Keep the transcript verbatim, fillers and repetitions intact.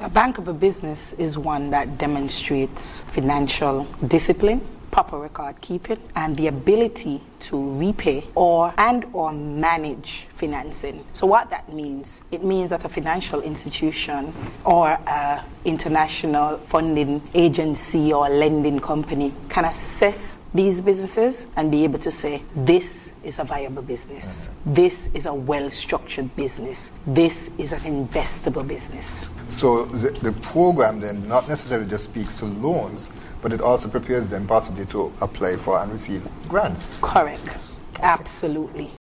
A bankable business is one that demonstrates financial discipline, proper record keeping, and the ability to repay or and or manage financing. So what that means, it means that a financial institution or an international funding agency or lending company can assess these businesses and be able to say, this is a viable business. This is a well-structured business. This is an investable business. So the, the program then not necessarily just speaks to loans, but it also prepares them possibly to apply for and receive grants. Correct. Absolutely.